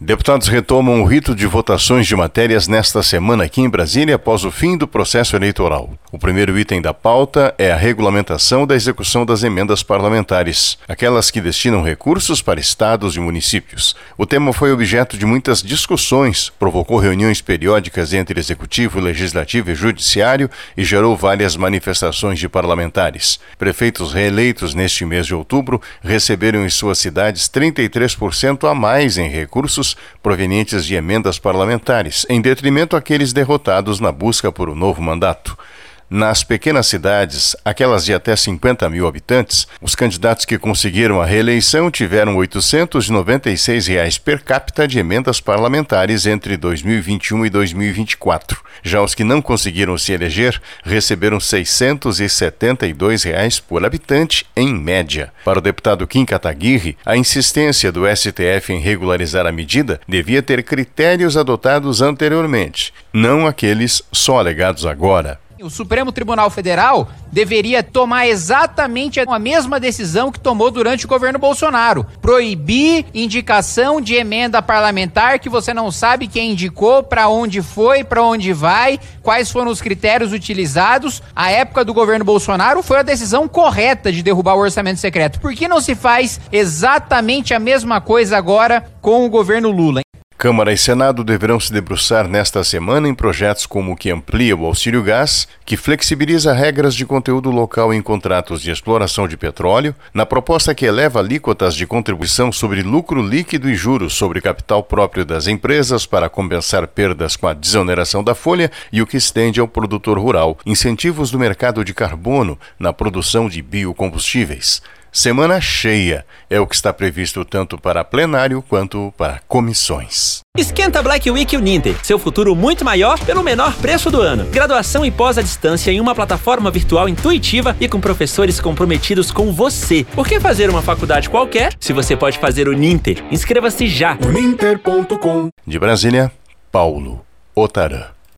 Deputados retomam o rito de votações de matérias nesta semana aqui em Brasília após o fim do processo eleitoral. O primeiro item da pauta é a regulamentação da execução das emendas parlamentares, aquelas que destinam recursos para estados e municípios. O tema foi objeto de muitas discussões, provocou reuniões periódicas entre Executivo, Legislativo e Judiciário e gerou várias manifestações de parlamentares. Prefeitos reeleitos neste mês de outubro receberam em suas cidades 33% a mais em recursos provenientes de emendas parlamentares, em detrimento àqueles derrotados na busca por um novo mandato. Nas pequenas cidades, aquelas de até 50 mil habitantes, os candidatos que conseguiram a reeleição tiveram R$ 896 per capita de emendas parlamentares entre 2021 e 2024. Já os que não conseguiram se eleger receberam R$ 672 por habitante, em média. Para o deputado Kim Kataguiri, a insistência do STF em regularizar a medida devia ter critérios adotados anteriormente, não aqueles só alegados agora. O Supremo Tribunal Federal deveria tomar exatamente a mesma decisão que tomou durante o governo Bolsonaro. Proibir indicação de emenda parlamentar que você não sabe quem indicou, para onde foi, para onde vai, quais foram os critérios utilizados. A época do governo Bolsonaro foi a decisão correta de derrubar o orçamento secreto. Por que não se faz exatamente a mesma coisa agora com o governo Lula? Câmara e Senado deverão se debruçar nesta semana em projetos como o que amplia o auxílio gás, que flexibiliza regras de conteúdo local em contratos de exploração de petróleo, na proposta que eleva alíquotas de contribuição sobre lucro líquido e juros sobre capital próprio das empresas para compensar perdas com a desoneração da folha e o que estende ao produtor rural, incentivos do mercado de carbono na produção de biocombustíveis. Semana cheia é o que está previsto tanto para plenário quanto para comissões. Esquenta Black Week Uninter, seu futuro muito maior pelo menor preço do ano. Graduação e pós à distância em uma plataforma virtual intuitiva e com professores comprometidos com você. Por que fazer uma faculdade qualquer se você pode fazer Uninter? Inscreva-se já. Uninter.com. De Brasília, Paulo Otarã.